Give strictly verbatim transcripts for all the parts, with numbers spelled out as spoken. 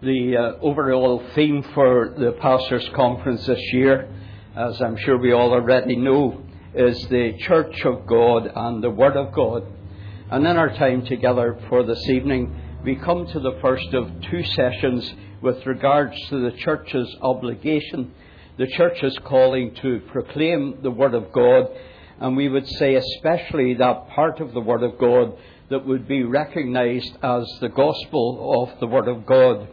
the uh, overall theme for the Pastors' Conference this year, as I'm sure we all already know, is the Church of God and the Word of God. And in our time together for this evening, we come to the first of two sessions with regards to the Church's obligation, the Church's calling to proclaim the Word of God, and we would say especially that part of the Word of God that would be recognized as the gospel of the Word of God.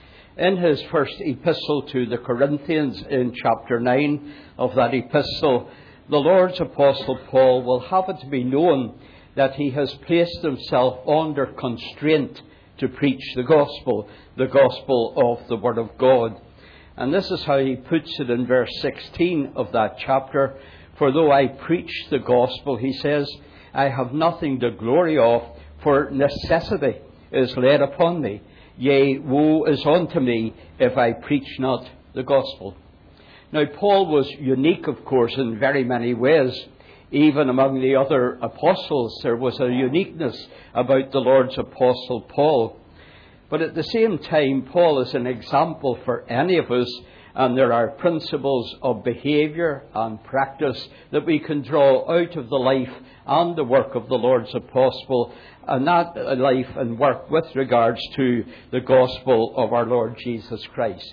In his first epistle to the Corinthians, in chapter nine of that epistle, the Lord's Apostle Paul will have it to be known that he has placed himself under constraint to preach the gospel, the gospel of the Word of God. And this is how he puts it in verse sixteen of that chapter. For though I preach the gospel, he says, I have nothing to glory of, for necessity is laid upon me. Yea, woe is unto me if I preach not the gospel. Now, Paul was unique, of course, in very many ways. Even among the other apostles, there was a uniqueness about the Lord's Apostle Paul. But at the same time, Paul is an example for any of us, and there are principles of behaviour and practice that we can draw out of the life and the work of the Lord's Apostle, and that life and work with regards to the gospel of our Lord Jesus Christ.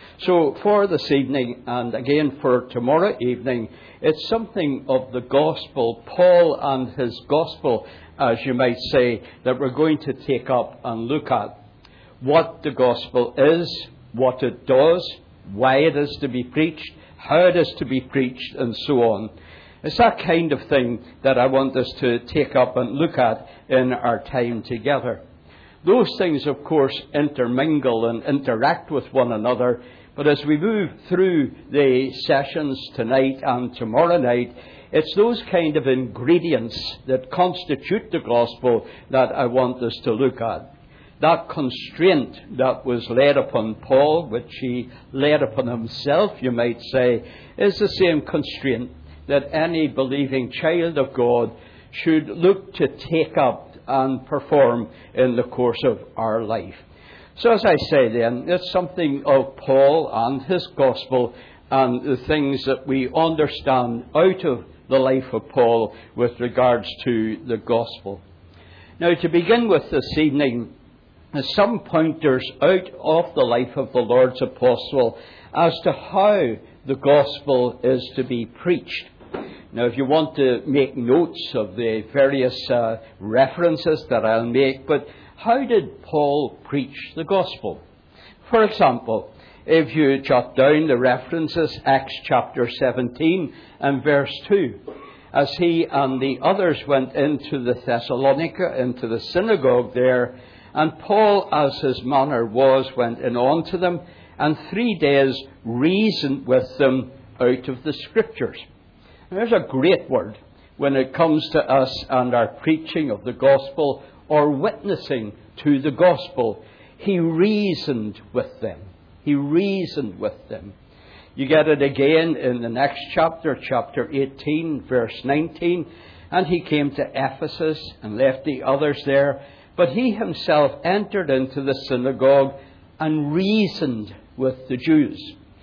So for this evening, and again for tomorrow evening, it's something of the gospel, Paul and his gospel, as you might say, that we're going to take up and look at. What the gospel is, what it does, why it is to be preached, how it is to be preached, and so on. It's that kind of thing that I want us to take up and look at in our time together. Those things, of course, intermingle and interact with one another, but as we move through the sessions tonight and tomorrow night, it's those kind of ingredients that constitute the gospel that I want us to look at. That constraint that was laid upon Paul, which he laid upon himself, you might say, is the same constraint that any believing child of God should look to take up and perform in the course of our life. So as I say then, it's something of Paul and his gospel and the things that we understand out of the life of Paul with regards to the gospel. Now, to begin with this evening, some pointers out of the life of the Lord's Apostle as to how the gospel is to be preached. Now, if you want to make notes of the various uh, references that I'll make, but how did Paul preach the gospel? For example, if you jot down the references, Acts chapter seventeen and verse two, as he and the others went into the Thessalonica, into the synagogue there, and Paul, as his manner was, went in unto them, and three days reasoned with them out of the Scriptures. And there's a great word when it comes to us and our preaching of the gospel or witnessing to the gospel. He reasoned with them. He reasoned with them. You get it again in the next chapter, chapter eighteen, verse nineteen. And he came to Ephesus and left the others there. But he himself entered into the synagogue and reasoned with the Jews.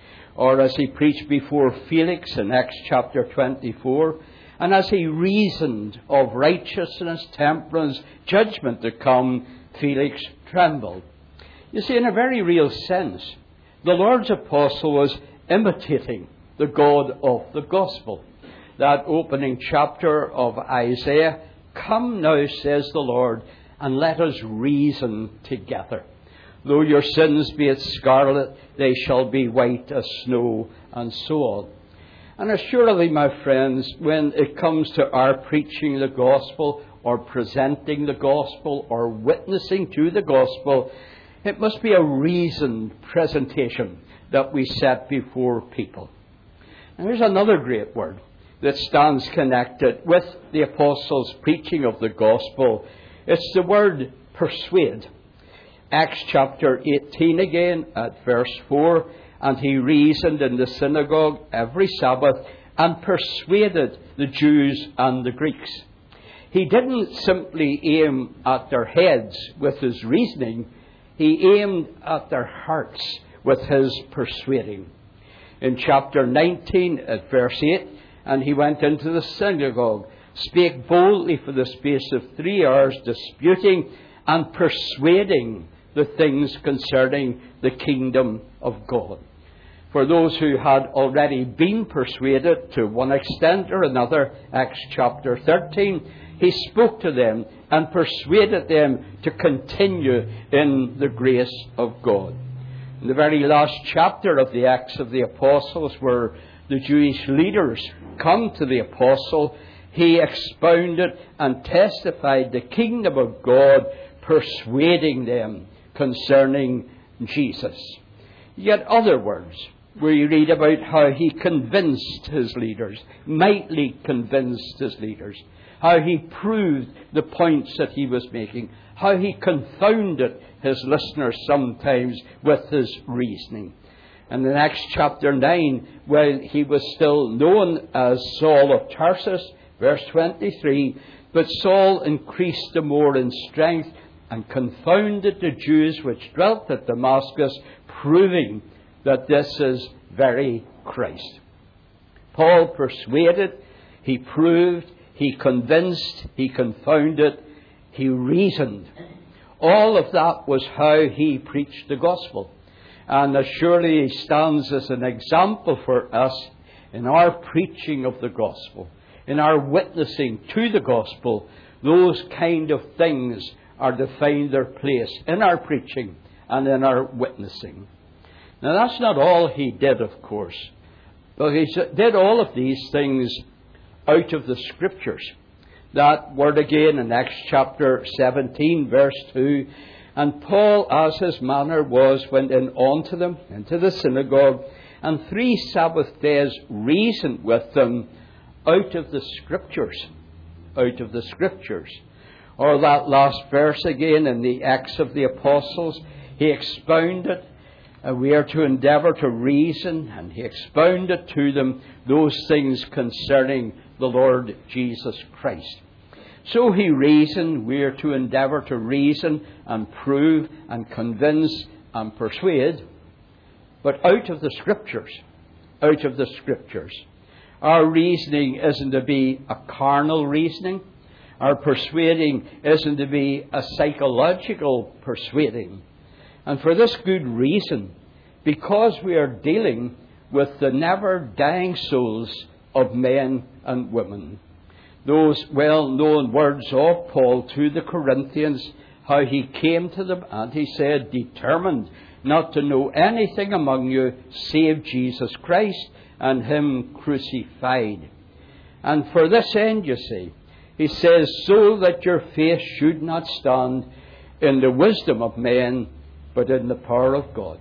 Or as he preached before Felix in Acts chapter twenty-four, and as he reasoned of righteousness, temperance, judgment to come, Felix trembled. You see, in a very real sense, the Lord's Apostle was imitating the God of the gospel. That opening chapter of Isaiah, come now, says the Lord, and let us reason together. Though your sins be as scarlet, they shall be white as snow, and so on. And assuredly, my friends, when it comes to our preaching the gospel, or presenting the gospel, or witnessing to the gospel, it must be a reasoned presentation that we set before people. And here's another great word that stands connected with the apostles' preaching of the gospel. It's the word persuade. Acts chapter eighteen again at verse four. And he reasoned in the synagogue every Sabbath and persuaded the Jews and the Greeks. He didn't simply aim at their heads with his reasoning. he aimed at their hearts with his persuading. In chapter nineteen, at verse eight, and he went into the synagogue, spake boldly for the space of three hours, disputing and persuading the things concerning the kingdom of God. For those who had already been persuaded to one extent or another, Acts chapter thirteen, he spoke to them and persuaded them to continue in the grace of God. In the very last chapter of the Acts of the Apostles, where the Jewish leaders come to the apostle, he expounded and testified the kingdom of God, persuading them concerning Jesus. Yet other words, we read about how he convinced his leaders, mightily convinced his leaders, how he proved the points that he was making, how he confounded his listeners sometimes with his reasoning. And in Acts chapter nine, while he was still known as Saul of Tarsus, verse twenty-three, but Saul increased the more in strength and confounded the Jews which dwelt at Damascus, proving that this is very Christ. Paul persuaded, he proved, he convinced, he confounded, he reasoned. All of that was how he preached the gospel. And as surely he stands as an example for us in our preaching of the gospel, in our witnessing to the gospel. Those kind of things are to find their place in our preaching and in our witnessing. Now that's not all he did, of course, but he did all of these things out of the Scriptures. That word again in Acts chapter seventeen, verse two. And Paul, as his manner was, went in unto them, into the synagogue, and three Sabbath days reasoned with them out of the Scriptures. Out of the Scriptures. Or that last verse again in the Acts of the Apostles, he expounded, uh, we are to endeavour to reason, and he expounded to them those things concerning the Lord Jesus Christ. So he reasoned, we are to endeavour to reason and prove and convince and persuade, but out of the Scriptures, out of the Scriptures. Our reasoning isn't to be a carnal reasoning. Our persuading isn't to be a psychological persuading. And for this good reason, because we are dealing with the never-dying souls of men and women. Those well-known words of Paul to the Corinthians, how he came to them and he said, determined not to know anything among you save Jesus Christ and him crucified. And for this end, you see, he says, so that your faith should not stand in the wisdom of men, but in the power of God.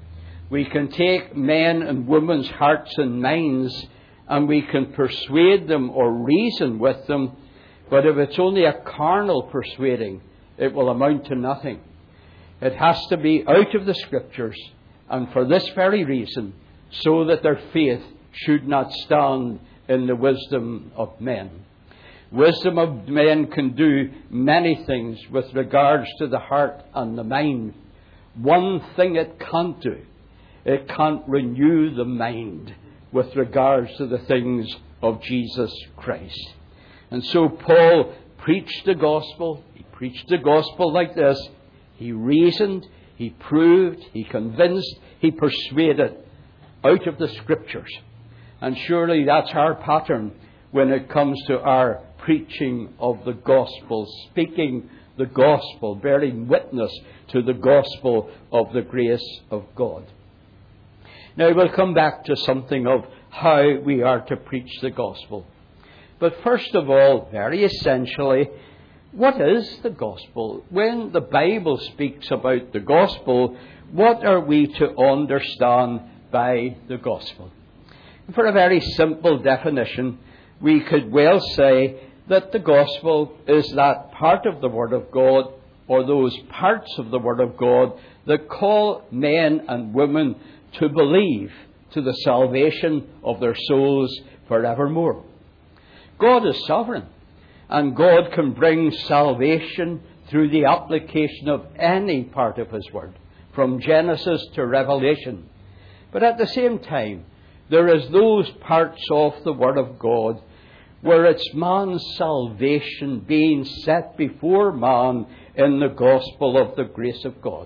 We can take men and women's hearts and minds and we can persuade them or reason with them, but if it's only a carnal persuading, it will amount to nothing. It has to be out of the Scriptures, and for this very reason, so that their faith should not stand in the wisdom of men. Wisdom of men can do many things with regards to the heart and the mind. One thing it can't do, it can't renew the mind with regards to the things of Jesus Christ. And so Paul preached the gospel. He preached the gospel like this. He reasoned, he proved, he convinced, he persuaded out of the Scriptures. And surely that's our pattern when it comes to our preaching of the gospel, speaking the gospel, bearing witness to the gospel of the grace of God. Now we'll come back to something of how we are to preach the gospel. But first of all, very essentially, what is the gospel? When the Bible speaks about the gospel, what are we to understand by the gospel? For a very simple definition, we could well say that the gospel is that part of the Word of God, or those parts of the Word of God, that call men and women to believe to the salvation of their souls forevermore. God is sovereign, and God can bring salvation through the application of any part of His Word, from Genesis to Revelation. But at the same time, there is those parts of the Word of God where it's man's salvation being set before man in the gospel of the grace of God.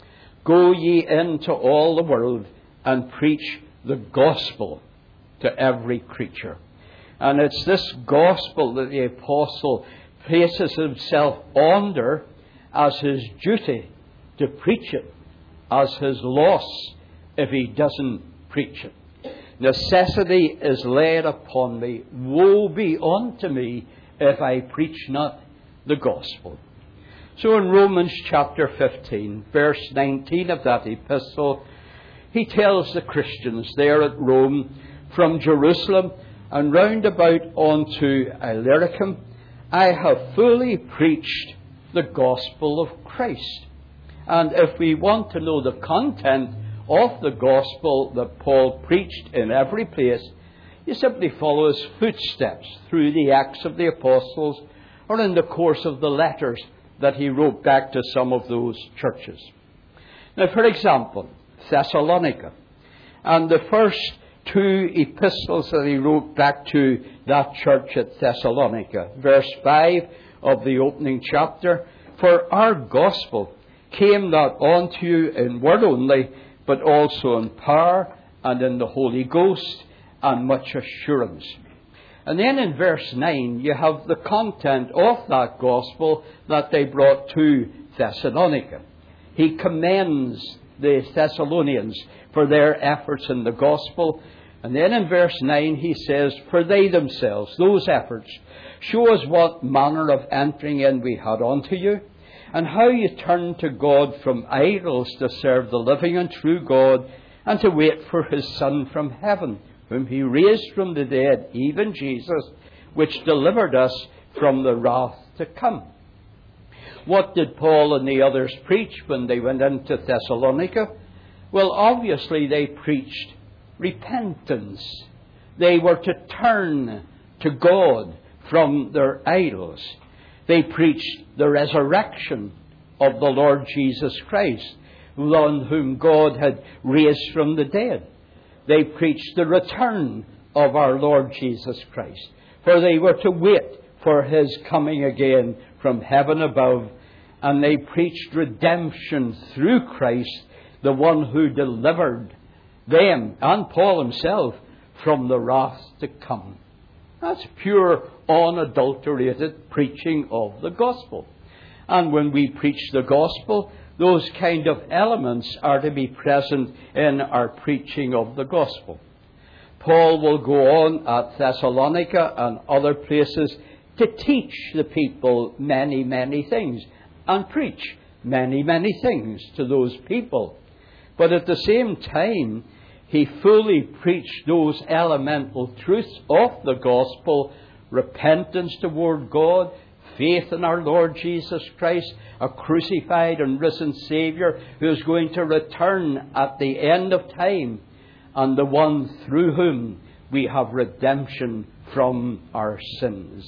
Go ye into all the world and preach the gospel to every creature. And it's this gospel that the apostle places himself under as his duty to preach it, as his loss if he doesn't preach it. Necessity is laid upon me. Woe be unto me if I preach not the gospel. So in Romans chapter fifteen, verse nineteen of that epistle, he tells the Christians there at Rome, from Jerusalem and round about unto Illyricum, I have fully preached the gospel of Christ. And if we want to know the content of the gospel that Paul preached in every place, you simply follow his footsteps through the Acts of the Apostles or in the course of the letters that he wrote back to some of those churches. Now, for example, Thessalonica, and the first two epistles that he wrote back to that church at Thessalonica, verse five of the opening chapter, for our gospel came not unto you in word only, but also in power and in the Holy Ghost and much assurance. And then in verse nine, you have the content of that gospel that they brought to Thessalonica. He commends the Thessalonians for their efforts in the gospel. And then in verse nine, he says, for they themselves, those efforts, show us what manner of entering in we had unto you, and how you turned to God from idols to serve the living and true God, and to wait for His Son from heaven, whom He raised from the dead, even Jesus, which delivered us from the wrath to come. What did Paul and the others preach when they went into Thessalonica? Well, obviously they preached repentance. They were to turn to God from their idols. They preached the resurrection of the Lord Jesus Christ, one whom God had raised from the dead. They preached the return of our Lord Jesus Christ, for they were to wait for His coming again from heaven above. And they preached redemption through Christ, the one who delivered them and Paul himself from the wrath to come. That's pure, unadulterated preaching of the gospel. And when we preach the gospel, those kind of elements are to be present in our preaching of the gospel. Paul will go on at Thessalonica and other places to teach the people many, many things and preach many, many things to those people. But at the same time, he fully preached those elemental truths of the gospel: repentance toward God, faith in our Lord Jesus Christ, a crucified and risen Saviour who is going to return at the end of time, and the one through whom we have redemption from our sins.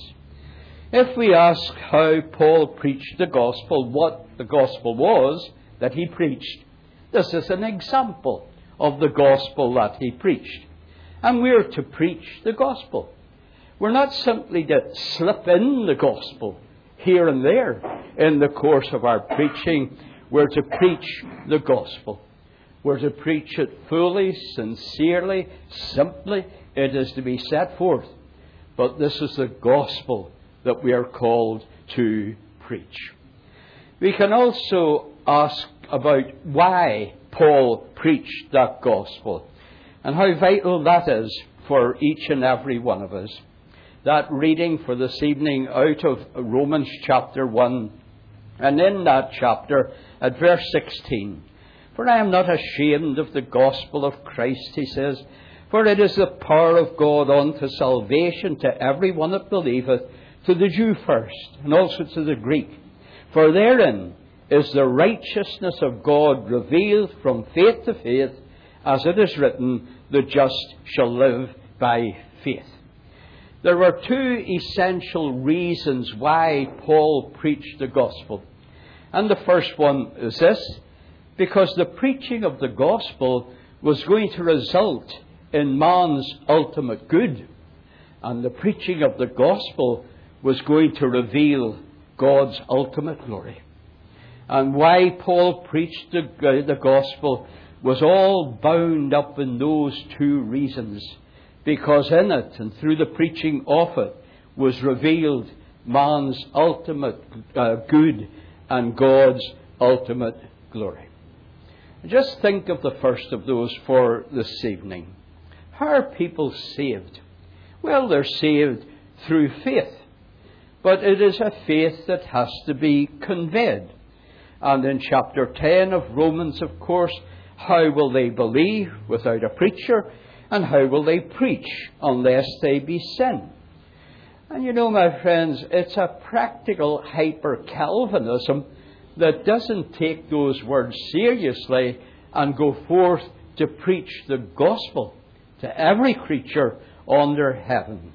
If we ask how Paul preached the gospel, what the gospel was that he preached, this is an example of the gospel that he preached. And we're to preach the gospel. We're not simply to slip in the gospel here and there in the course of our preaching. We're to preach the gospel. We're to preach it fully, sincerely, simply. It is to be set forth. But this is the gospel that we are called to preach. We can also ask about why Paul preached that gospel and how vital that is for each and every one of us. That reading for this evening out of Romans chapter one, and in that chapter at verse sixteen, for I am not ashamed of the gospel of Christ, he says, for it is the power of God unto salvation to every one that believeth, to the Jew first, and also to the Greek. For therein is the righteousness of God revealed from faith to faith, as it is written, the just shall live by faith. There were two essential reasons why Paul preached the gospel. And the first one is this: because the preaching of the gospel was going to result in man's ultimate good. And the preaching of the gospel was going to reveal God's ultimate glory. And why Paul preached the, the gospel was all bound up in those two reasons. Because in it, and through the preaching of it, was revealed man's ultimate uh, good and God's ultimate glory. Just think of the first of those for this evening. How are people saved? Well, they're saved through faith. But it is a faith that has to be conveyed. And in chapter ten of Romans, of course, how will they believe without a preacher? And how will they preach unless they be sent? And you know, my friends, it's a practical hyper-Calvinism that doesn't take those words seriously and go forth to preach the gospel to every creature under heaven.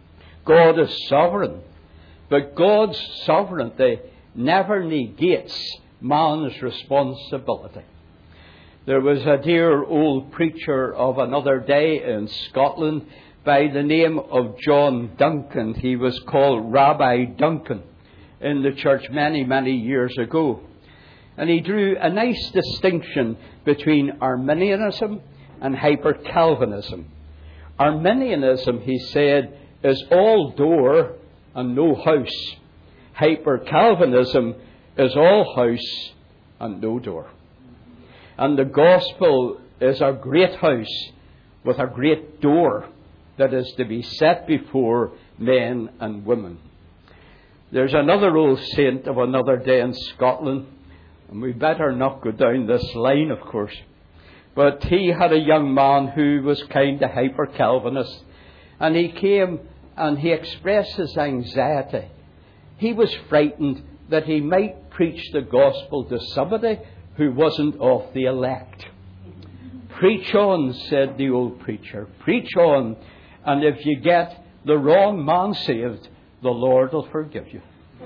God is sovereign, but God's sovereignty never negates man's responsibility. There was a dear old preacher of another day in Scotland by the name of John Duncan. He was called Rabbi Duncan in the church many, many years ago. And he drew a nice distinction between Arminianism and hyper-Calvinism. Arminianism, he said, is all door and no house. Hyper-Calvinism is all house and no door. And the gospel is a great house with a great door that is to be set before men and women. There's another old saint of another day in Scotland, and we better not go down this line, of course. But he had a young man who was kind of hyper-Calvinist, and he came and he expressed his anxiety. He was frightened that he might preach the gospel to somebody who wasn't of the elect. Preach on, said the old preacher. Preach on, and if you get the wrong man saved, the Lord will forgive you.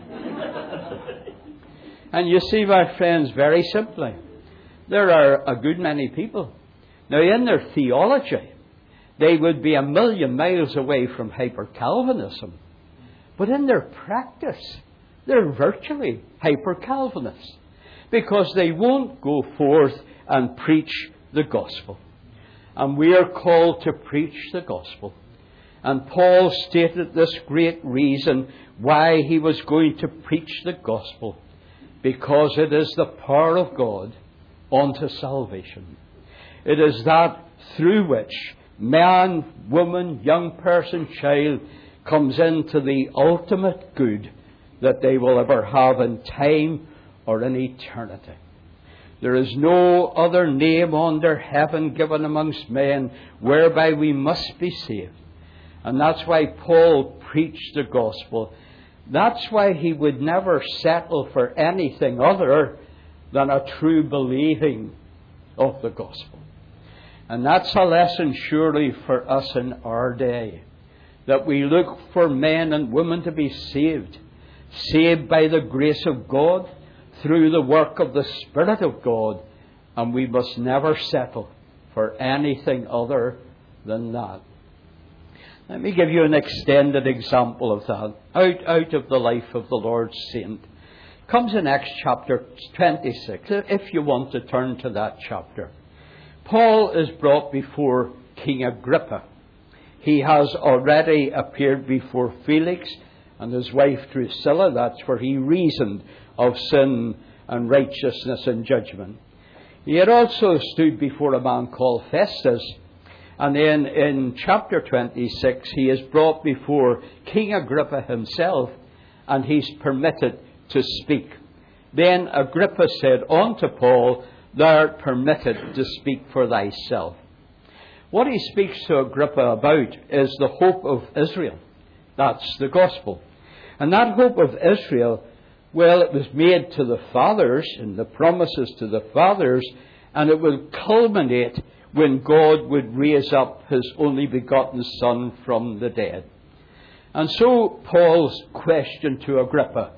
And you see, my friends, very simply, there are a good many people. Now, in their theology, they would be a million miles away from hyper-Calvinism. But in their practice, they're virtually hyper-Calvinists, because they won't go forth and preach the gospel. And we are called to preach the gospel. And Paul stated this great reason why he was going to preach the gospel, because it is the power of God unto salvation. It is that through which man, woman, young person, child comes into the ultimate good that they will ever have in time or in eternity. There is no other name under heaven given amongst men whereby we must be saved. And that's why Paul preached the gospel. That's why he would never settle for anything other than a true believing of the gospel. And that's a lesson surely for us in our day, that we look for men and women to be saved, saved by the grace of God, through the work of the Spirit of God, and we must never settle for anything other than that. Let me give you an extended example of that, out, out of the life of the Lord's saint. It comes in Acts chapter twenty-six, if you want to turn to that chapter. Paul is brought before King Agrippa. He has already appeared before Felix and his wife Drusilla. That's where he reasoned of sin and righteousness and judgment. He had also stood before a man called Festus. And then in chapter twenty-six, he is brought before King Agrippa himself, and he's permitted to speak. Then Agrippa said unto Paul, Thou art permitted to speak for thyself. What he speaks to Agrippa about is the hope of Israel. That's the gospel. And that hope of Israel, well, it was made to the fathers, and the promises to the fathers, and it will culminate when God would raise up his only begotten Son from the dead. And so Paul's question to Agrippa,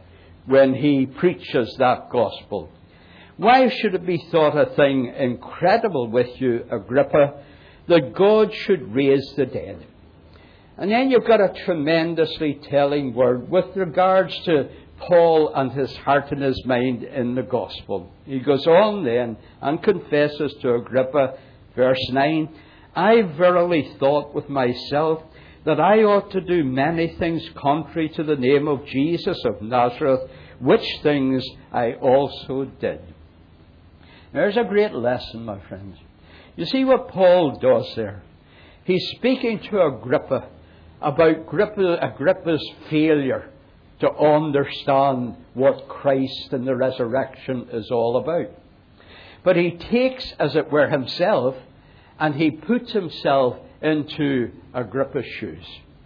when he preaches that gospel. Why should it be thought a thing incredible with you, Agrippa, that God should raise the dead? And then you've got a tremendously telling word with regards to Paul and his heart and his mind in the gospel. He goes on then and confesses to Agrippa, verse nine, I verily thought with myself that I ought to do many things contrary to the name of Jesus of Nazareth, which things I also did. There's a great lesson, my friends. You see what Paul does there? He's speaking to Agrippa about Agrippa, Agrippa's failure to understand what Christ and the resurrection is all about. But he takes, as it were, himself, and he puts himself into Agrippa's shoes.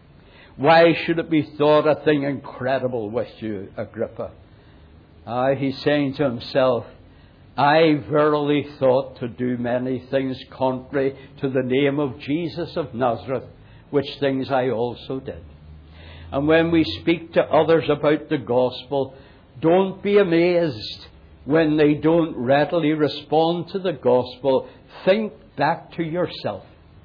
Why should it be thought a thing incredible with you, Agrippa? Ah, he's saying to himself, I verily thought to do many things contrary to the name of Jesus of Nazareth, which things I also did. And when we speak to others about the gospel, don't be amazed when they don't readily respond to the gospel. Think back to yourself.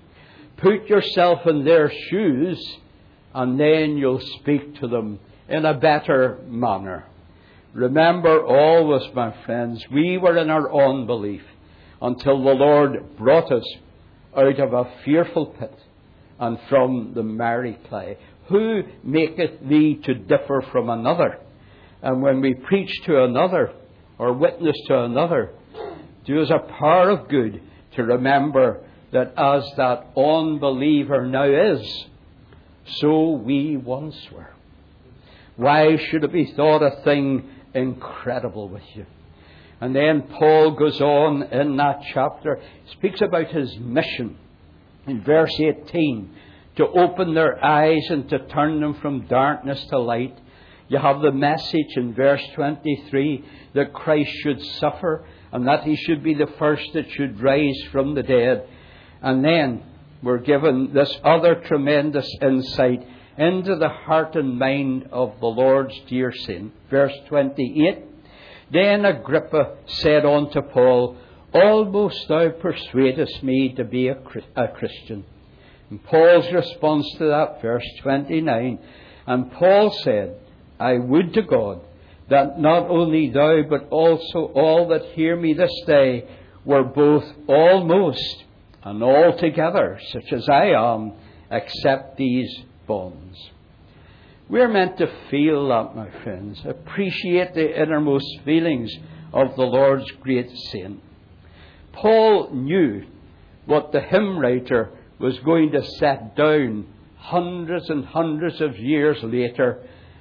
Put yourself in their shoes, and then you'll speak to them in a better manner. Remember always, my friends, we were in our unbelief until the Lord brought us out of a fearful pit and from the miry clay. Who maketh thee to differ from another? And when we preach to another or witness to another, do us a power of good to remember that as that unbeliever now is, so we once were. Why should it be thought a thing incredible with you? And then Paul goes on in that chapter, speaks about his mission in verse eighteen, to open their eyes and to turn them from darkness to light. You have the message in verse twenty-three that Christ should suffer and that he should be the first that should rise from the dead. And then we're given this other tremendous insight into the heart and mind of the Lord's dear saint. Verse twenty-eight, Then Agrippa said unto Paul, Almost thou persuadest me to be a, a Christian. And Paul's response to that, verse twenty-nine, And Paul said, I would to God that not only thou, but also all that hear me this day were both almost and altogether such as I am, except these bonds. We're meant to feel that, my friends. Appreciate the innermost feelings of the Lord's great saint. Paul knew what the hymn writer was going to set down hundreds and hundreds of years later.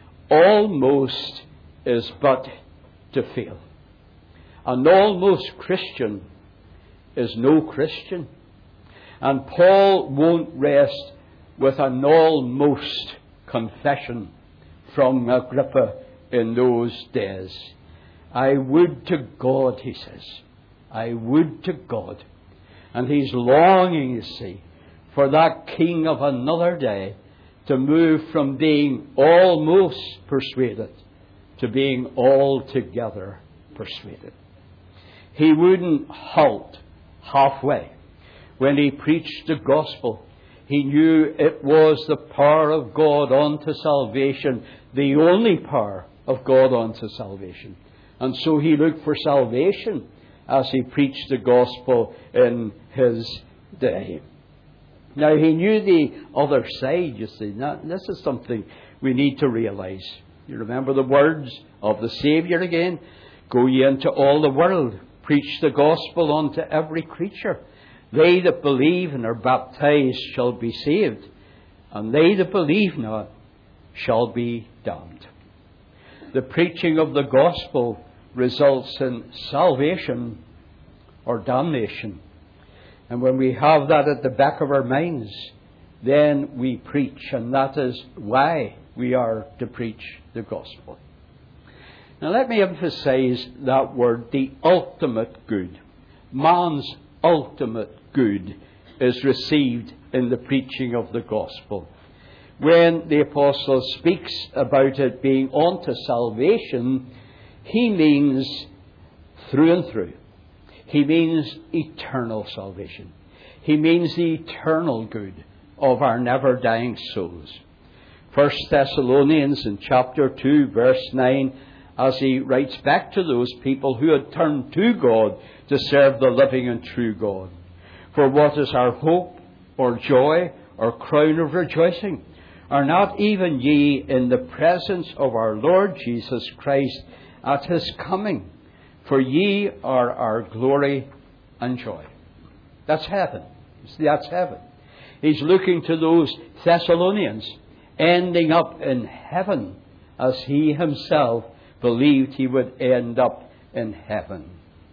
Almost is but to fail. An almost Christian is no Christian. And Paul won't rest with an almost confession from Agrippa in those days. I would to God, he says. I would to God. And he's longing, you see, for that king of another day to move from being almost persuaded to being altogether persuaded. He wouldn't halt halfway. When he preached the gospel, he knew it was the power of God unto salvation, the only power of God unto salvation. And so he looked for salvation as he preached the gospel in his day. Now, he knew the other side, you see. Now, this is something we need to realize. You remember the words of the Saviour again? Go ye into all the world, preach the gospel unto every creature. They that believe and are baptized shall be saved, and they that believe not shall be damned. The preaching of the gospel results in salvation or damnation. And when we have that at the back of our minds, then we preach, and that is why we are to preach the gospel. Now let me emphasize that word, the ultimate good. Man's ultimate good is received in the preaching of the gospel. when the apostle speaks about it being unto salvation, he means through and through. He means eternal salvation. He means the eternal good of our never-dying souls. First Thessalonians in chapter two, verse nine, as he writes back to those people who had turned to God to serve the living and true God. For what is our hope or joy or crown of rejoicing? Are not even ye in the presence of our Lord Jesus Christ at his coming? For ye are our glory and joy. That's heaven. See, that's heaven. He's looking to those Thessalonians ending up in heaven as he himself believed he would end up in heaven.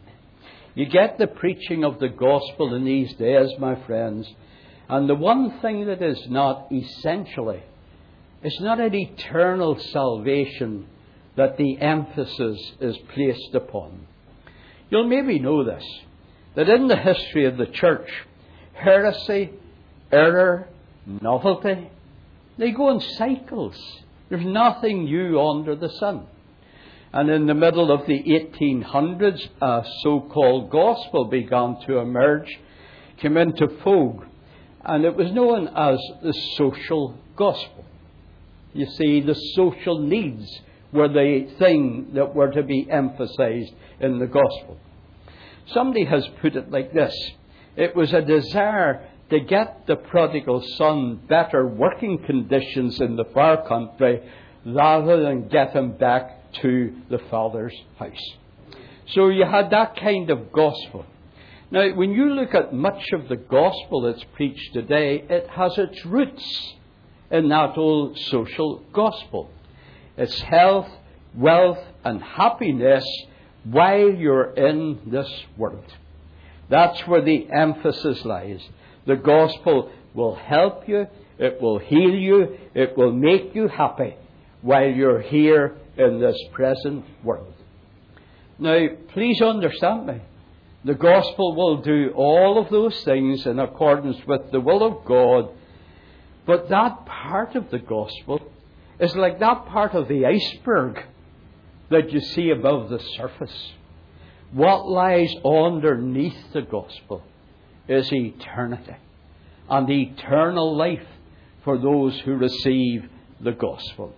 You get the preaching of the gospel in these days, my friends, and the one thing that is not essentially, it's not an eternal salvation that the emphasis is placed upon. You'll maybe know this, that in the history of the church, heresy, error, novelty, they go in cycles. There's nothing new under the sun. And in the middle of the eighteen hundreds, a so-called gospel began to emerge, came into vogue, and it was known as the social gospel. You see, the social needs were the thing that were to be emphasized in the gospel. Somebody has put it like this: it was a desire to get the prodigal son better working conditions in the far country rather than get him back to the Father's house. So you had that kind of gospel. Now, when you look at much of the gospel that's preached today, it has its roots in that old social gospel. It's health, wealth, and happiness while you're in this world. That's where the emphasis lies. The gospel will help you, it will heal you, it will make you happy while you're here in this present world. Now, please understand me. The gospel will do all of those things in accordance with the will of God, but that part of the gospel is like that part of the iceberg that you see above the surface. What lies underneath the gospel is eternity and eternal life for those who receive the gospel.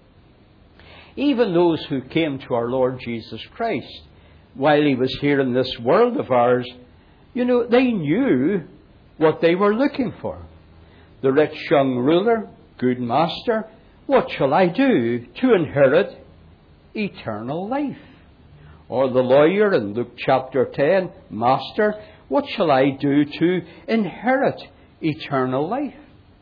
Even those who came to our Lord Jesus Christ while he was here in this world of ours, you know, they knew what they were looking for. The rich young ruler, good master, what shall I do to inherit eternal life? Or the lawyer in Luke chapter ten, Master, what shall I do to inherit eternal life?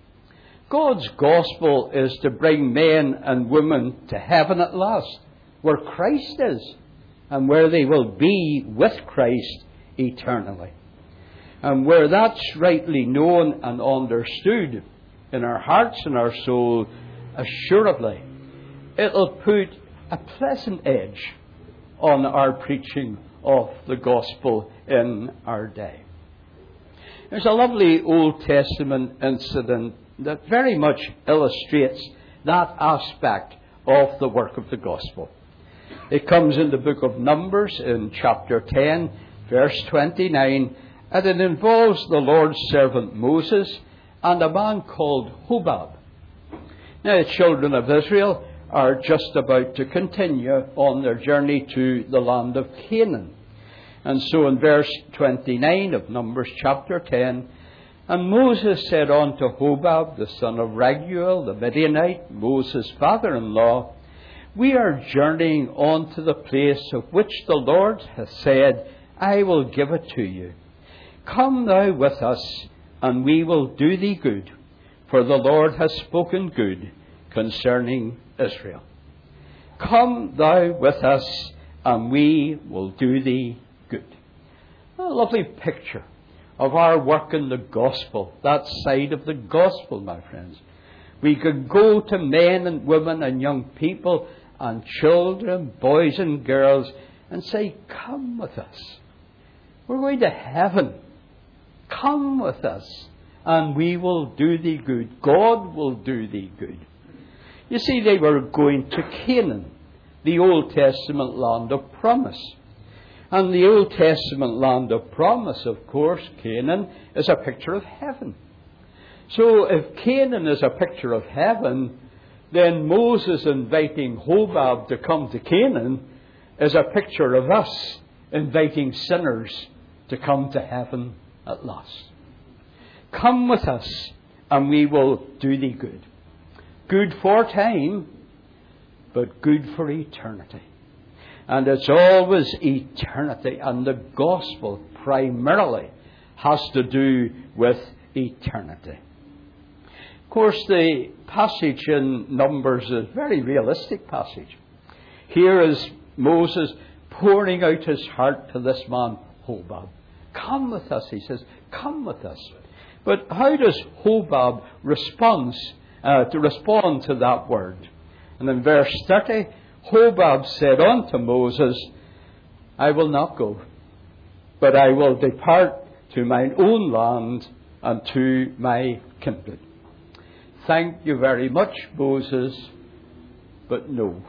God's gospel is to bring men and women to heaven at last, where Christ is, and where they will be with Christ eternally. And where that's rightly known and understood in our hearts and our soul, assuredly, it'll put a pleasant edge on our preaching of the gospel in our day. There's a lovely Old Testament incident that very much illustrates that aspect of the work of the gospel. It comes in the book of Numbers in chapter ten, verse twenty-nine, and it involves the Lord's servant Moses and a man called Hobab. Now, the children of Israel are just about to continue on their journey to the land of Canaan. And so in verse twenty-nine of Numbers chapter ten, and Moses said unto Hobab, the son of Raguel, the Midianite, Moses' father-in-law, we are journeying on to the place of which the Lord hath said, I will give it to you. Come thou with us, and we will do thee good, for the Lord hath spoken good concerning Israel. Come thou with us, and we will do thee good. A lovely picture of our work in the gospel, that side of the gospel, my friends. We could go to men and women and young people and children, boys and girls, and say, come with us. We're going to heaven. Come with us, and we will do thee good. God will do thee good. You see, they were going to Canaan, the Old Testament land of promise. And the Old Testament land of promise, of course, Canaan, is a picture of heaven. So if Canaan is a picture of heaven, then Moses inviting Hobab to come to Canaan is a picture of us inviting sinners to come to heaven at last. Come with us, and we will do thee good. Good for time, but good for eternity. And it's always eternity, and the gospel primarily has to do with eternity. Of course, the passage in Numbers is a very realistic passage. Here is Moses pouring out his heart to this man, Hobab. Come with us, he says. Come with us. But how does Hobab respond, uh, to respond to that word? And in verse thirty, Hobab said unto Moses, I will not go, but I will depart to mine own land and to my kindred. Thank you very much, Moses, but no.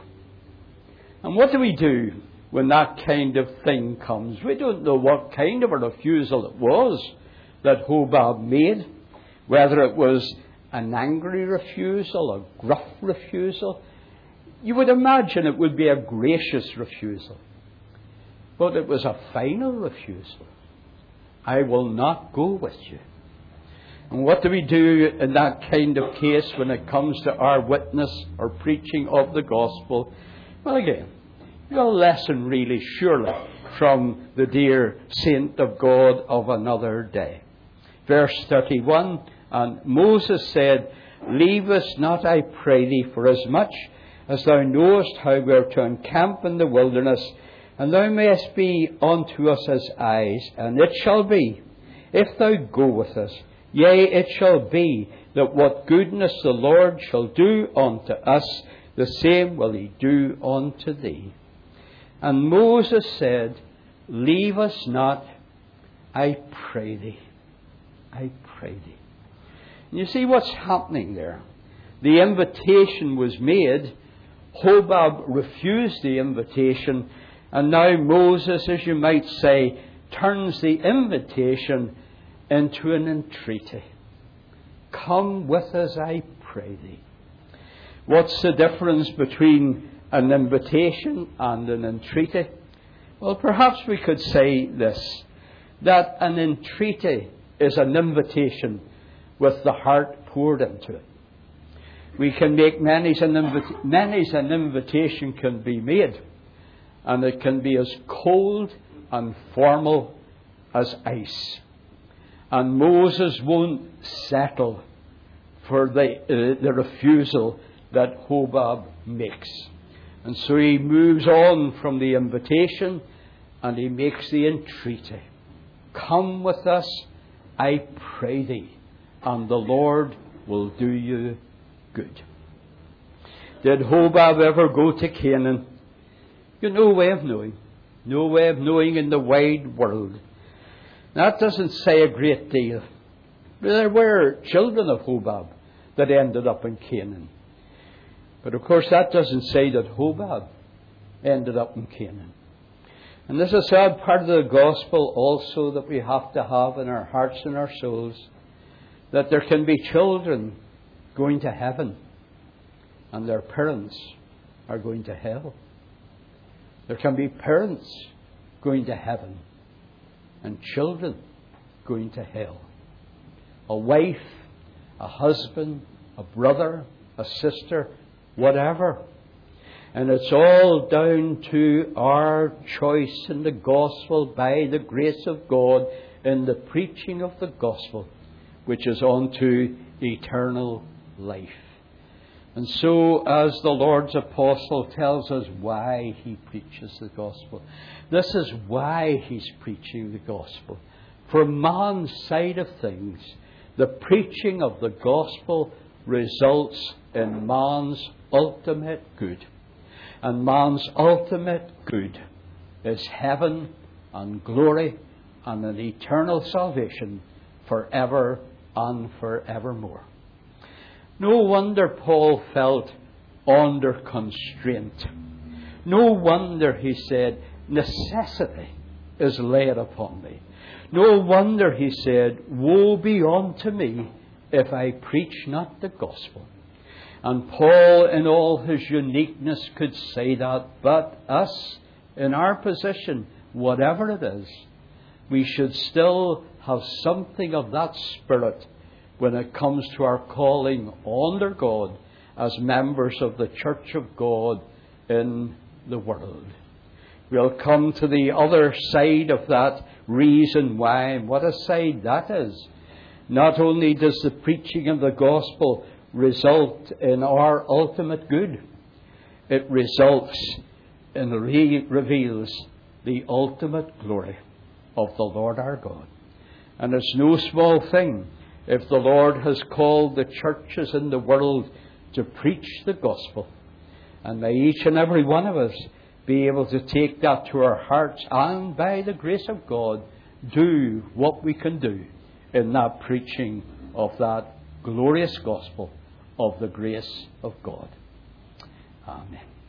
And what do we do when that kind of thing comes? We don't know what kind of a refusal it was that Hobab made, whether it was an angry refusal, a gruff refusal. You would imagine it would be a gracious refusal. But it was a final refusal. I will not go with you. And what do we do in that kind of case when it comes to our witness or preaching of the gospel? Well, again, a lesson really surely from the dear saint of God of another day. Verse thirty-one, and Moses said, Leave us not, I pray thee, for as much as thou knowest how we are to encamp in the wilderness, and thou mayest be unto us as eyes. And it shall be, if thou go with us, yea, it shall be, that what goodness the Lord shall do unto us, the same will he do unto thee. And Moses said, Leave us not, I pray thee. I pray thee. And you see what's happening there. The invitation was made. Hobab refused the invitation. And now Moses, as you might say, turns the invitation into an entreaty. Come with us, I pray thee. What's the difference between an invitation and an entreaty? Well, perhaps we could say this, that an entreaty is an invitation with the heart poured into it. We can make many's an, invita- many's an invitation can be made, and it can be as cold and formal as ice. And Moses won't settle for the, uh, the refusal that Hobab makes. And so he moves on from the invitation and he makes the entreaty. Come with us, I pray thee, and the Lord will do you good. Did Hobab ever go to Canaan? You have no way of knowing. No way of knowing in the wide world. That doesn't say a great deal. There were children of Hobab that ended up in Canaan. But of course that doesn't say that Hobab ended up in Canaan. And this is a sad part of the gospel also that we have to have in our hearts and our souls, that there can be children going to heaven and their parents are going to hell. There can be parents going to heaven and children going to hell. A wife, a husband, a brother, a sister, whatever. And it's all down to our choice in the gospel by the grace of God in the preaching of the gospel, which is unto eternal life. And so, as the Lord's apostle tells us why he preaches the gospel, this is why he's preaching the gospel. From man's side of things, the preaching of the gospel results in man's ultimate good. And man's ultimate good is heaven and glory and an eternal salvation forever and forevermore. No wonder Paul felt under constraint. No wonder, he said, necessity is laid upon me. No wonder, he said, woe be unto me if I preach not the gospel. And Paul, in all his uniqueness, could say that. But us, in our position, whatever it is, we should still have something of that spirit when it comes to our calling under God as members of the Church of God in the world. We'll come to the other side of that reason why, and what a side that is. Not only does the preaching of the gospel result in our ultimate good, it results and re- reveals the ultimate glory of the Lord our God. And it's no small thing if the Lord has called the churches in the world to preach the gospel. And may each and every one of us be able to take that to our hearts and, by the grace of God, do what we can do in that preaching of that glorious gospel of the grace of God. Amen.